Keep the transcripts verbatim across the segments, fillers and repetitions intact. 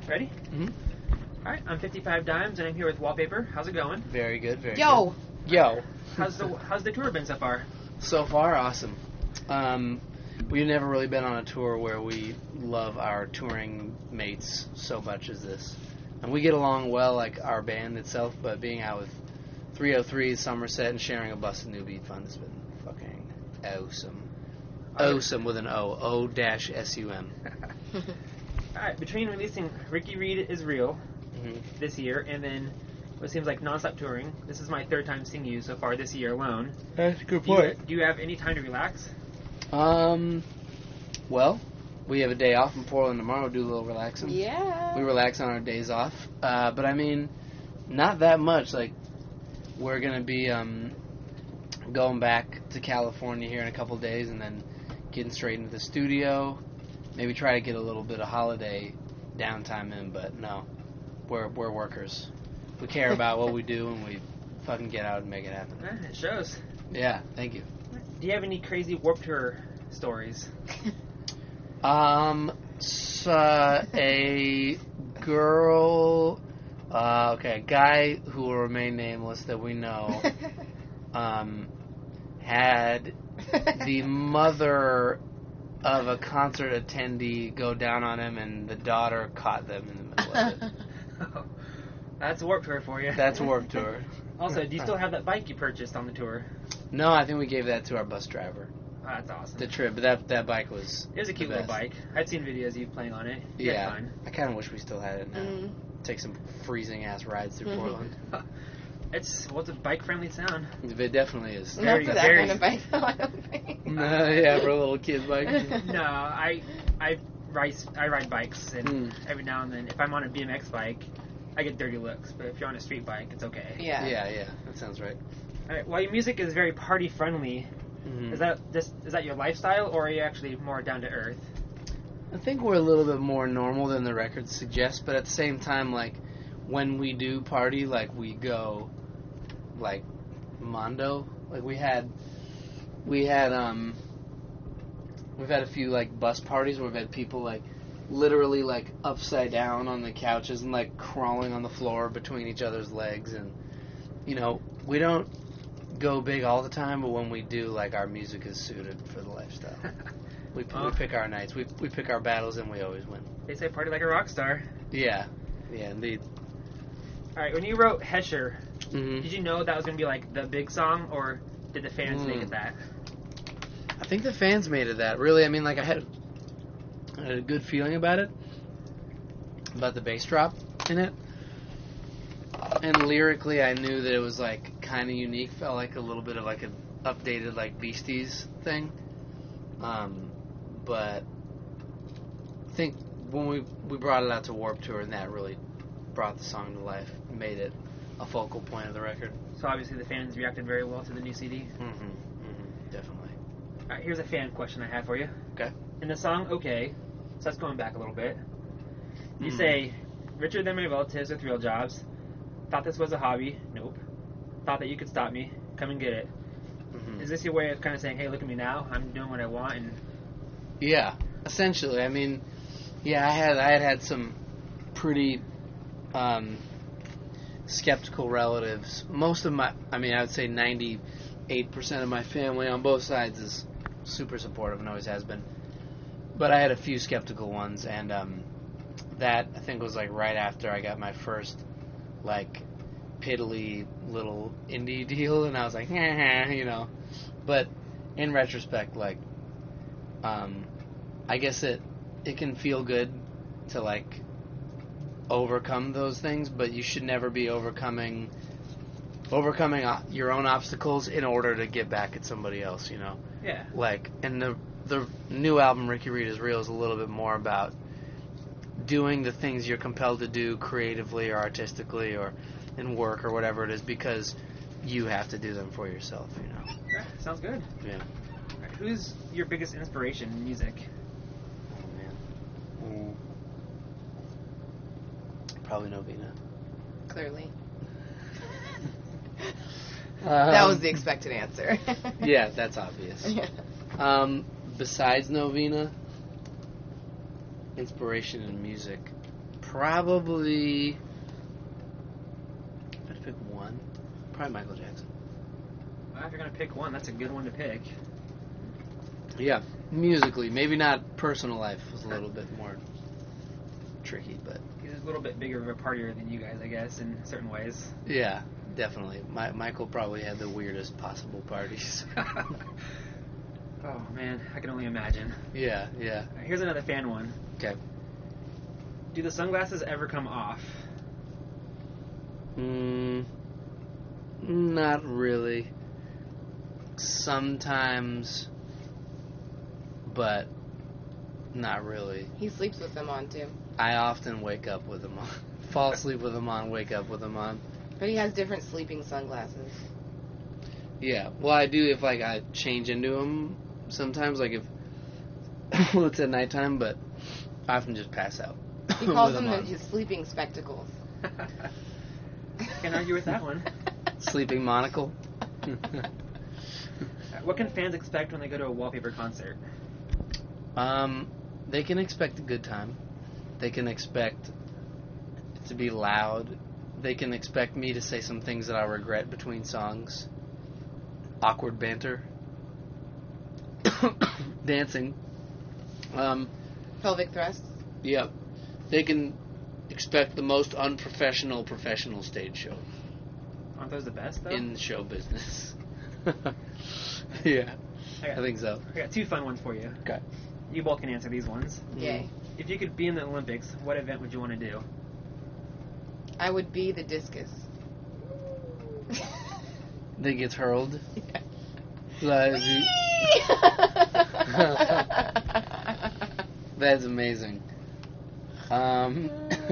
Ready? Mm-hmm. All right, I'm fifty-five Dimes, and I'm here with Wallpaper. How's it going? Very good, very Yo. good. Yo. How's the How's the tour been so far? So far, awesome. Um, we've never really been on a tour where we love our touring mates so much as this. And we get along well, like our band itself, but being out with three oh three, Somerset, and sharing a bus with New Beat Fun has been fucking awesome. Awesome with an O. O dash S U M. Alright, between releasing Ricky Reed Is Real Mm-hmm. this year and then what seems like non-stop touring, this is my third time seeing you so far this year alone. That's a good Do you, do you have any time to relax? Um, well, we have a day off in Portland tomorrow, do a little relaxing. Yeah. We relax on our days off. Uh, but I mean, not that much. Like, we're going to be um, going back to California here in a couple days and then getting straight into the studio. Maybe try to get a little bit of holiday downtime in, but no. We're we're workers. We care about what we do and we fucking get out and make it happen. Eh, it shows. Yeah, thank you. Do you have any crazy Warped Tour stories? Um, so, uh, a girl, uh, okay, a guy who will remain nameless that we know, um, had the mother of a concert attendee go down on him, and the daughter caught them in the middle of it. Oh, that's a Warped Tour for you. That's Warped Tour. Also, do you still have that bike you purchased on the tour? No, I think we gave that to our bus driver. Oh, that's awesome. The trip, but that that bike was It was a cute the little best. bike. I'd seen videos of you playing on it. You had Yeah, fun. I kind of wish we still had it now. Mm. Take some freezing ass rides through Mhm. Portland. It's well, it's a bike-friendly sound. It definitely is. Not Very, for that very- kind of bike, though, I don't think. No, yeah, for a little kid bike. No, I I ride I ride bikes, and Mm. every now and then, if I'm on a B M X bike, I get dirty looks. But if you're on a street bike, it's okay. Yeah. Yeah, yeah, that sounds right. All right, while your music is very party-friendly, Mhm. is that just is that your lifestyle, or are you actually more down to earth? I think we're a little bit more normal than the record suggests, but at the same time, like, when we do party, like, we go, like, mondo. Like, we had, we had, um, we've had a few, like, bus parties where we've had people, like, literally, like, upside down on the couches and, like, crawling on the floor between each other's legs. And, you know, we don't go big all the time, but when we do, like, our music is suited for the lifestyle. We, p- Oh. we pick our nights. We we pick our battles, and we always win. They say party like a rock star. Yeah. Yeah, indeed. All right, when you wrote Hesher, hmm did you know that was going to be like the big song, or did the fans Mm. make it that? I think the fans made it that. Really, I mean, like, I had, I had a good feeling about it, about the bass drop in it. And lyrically, I knew that it was, like, kind of unique. Felt like a little bit of, like, an updated, like, Beasties thing. Um, but I think when we we brought it out to Warped Tour, and that really brought the song to life, made it a focal point of the record. So obviously the fans reacted very well to the new C D. Mm-hmm. Mm-hmm. Definitely. All right, here's a fan question I have for you. Okay. In the song "Okay," so that's going back a little bit. You Mm. say, "Richer than my relatives with real jobs. Thought this was a hobby. Nope. Thought that you could stop me. Come and get it." Mm-hmm. Is this your way of kind of saying, "Hey, look at me now. I'm doing what I want"? And Yeah, essentially. I mean, yeah, I had I had had some pretty um, skeptical relatives. Most of my, I mean, I would say ninety-eight percent of my family on both sides is super supportive and always has been. But I had a few skeptical ones, and um, that I think was like right after I got my first like piddly little indie deal, and I was like, you know. But in retrospect, like, um, I guess it it can feel good to like overcome those things, but you should never be overcoming overcoming o- your own obstacles in order to get back at somebody else, you know. yeah, Like, and the the new album Ricky Reed Is Real is a little bit more about doing the things you're compelled to do creatively or artistically or in work or whatever it is because you have to do them for yourself, you know. yeah, sounds good. Yeah. All right, who's your biggest inspiration in music? Oh man. Mm. Probably Novena. Clearly. Um, That was the expected answer. Yeah, that's obvious. Yeah. Um, besides Novena, inspiration in music, Probably. If I had to pick one, probably Michael Jackson. Well, if you're gonna pick one, that's a good one to pick. Yeah, musically, maybe not personal life was a little bit more tricky, but He's a little bit bigger of a partier than you guys, I guess, in certain ways. yeah, definitely. My, Michael probably had the weirdest possible parties. Oh man, I can only imagine. yeah, yeah. Alright, here's another fan one. Okay. Do the sunglasses ever come off? Mm, not really. Sometimes, but not really. He sleeps with them on too. I often wake up with them on. Fall asleep with them on, wake up with them on. But he has different sleeping sunglasses. Yeah, well, I do if like I change into them sometimes, like if well, it's at nighttime, but I often just pass out. He calls with them on. his sleeping spectacles. Can't argue with that one. Sleeping monocle. Alright, what can fans expect when they go to a Wallpaper concert? um, they can expect a good time. They can expect it to be loud. They can expect me to say some things that I regret between songs. Awkward banter. Dancing. Um, Pelvic thrusts. Yep. They can expect the most unprofessional professional stage show Aren't those the best, though? in show business. yeah, I got, I think so. I got two fun ones for you. Okay. You both can answer these ones. Yay. If you could be in the Olympics, what event would you want to do? I would be the discus. That gets hurled. Yeah. Like, that's amazing. Um,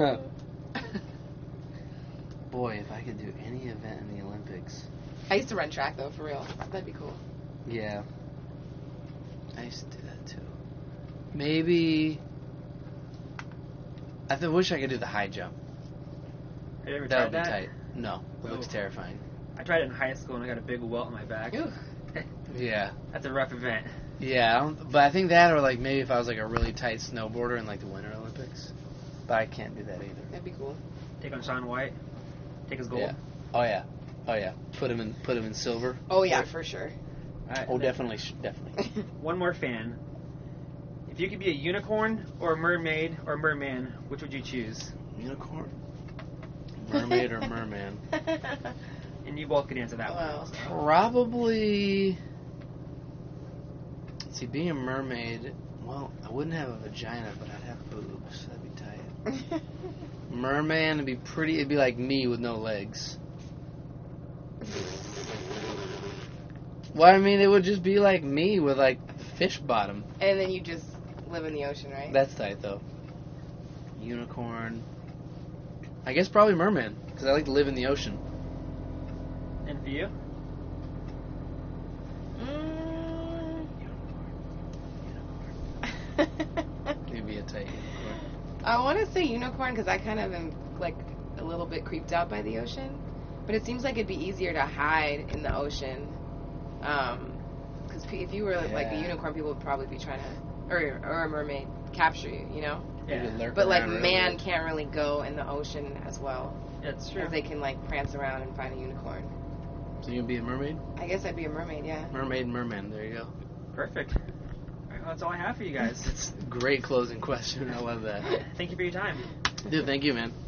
boy, if I could do any event in the Olympics. I used to run track though, for real. That'd be cool. Yeah. I used to do that too. Maybe. I th- wish I could do the high jump. Have you ever That tried would be that? tight. No, it looks Oh. terrifying. I tried it in high school and I got a big welt on my back. Ooh. Yeah. That's a rough event. Yeah, I don't, but I think that, or like maybe if I was like a really tight snowboarder in like the Winter Olympics. But I can't do that either. That'd be cool. Take on Shaun White. Take his gold. Yeah. Oh yeah. Oh yeah. Put him in. Put him in silver. Oh yeah, for sure. All right, Oh, and then definitely. sh- Definitely. One more fan. If you could be a unicorn or a mermaid or merman, which would you choose? Unicorn. Mermaid or merman? And you both could answer that Wow. one. Probably. See, being a mermaid. Well, I wouldn't have a vagina, but I'd have boobs. That'd be tight. Merman would be pretty. It'd be like me with no legs. Well, I mean, it would just be like me with like fish bottom. And then you just live in the ocean, right? That's tight though. Unicorn. I guess probably merman because I like to live in the ocean. And for you? Mm. Maybe a tight unicorn. I want to say unicorn because I kind of am like a little bit creeped out by the ocean, but it seems like it'd be easier to hide in the ocean. Um, because if you were like a Yeah. unicorn, people would probably be trying to, or or a mermaid, capture you, you know. Maybe Yeah. lurk But like around real man good. can't really go in the ocean as well That's true. as they can like prance around and find a unicorn. So you gonna be a mermaid? I guess I'd be a mermaid, yeah. Mermaid, merman. There you go. Perfect. All right, well, that's all I have for you guys. It's a great closing question. I love that. Thank you for your time. Dude, thank you, man.